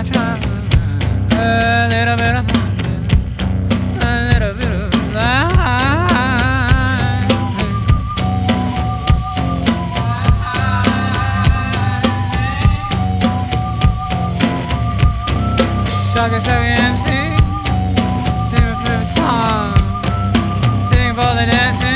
try. A little bit of thunder, a little bit of light. Sucky, sucky MC, sing my favorite song, sing for the dancing.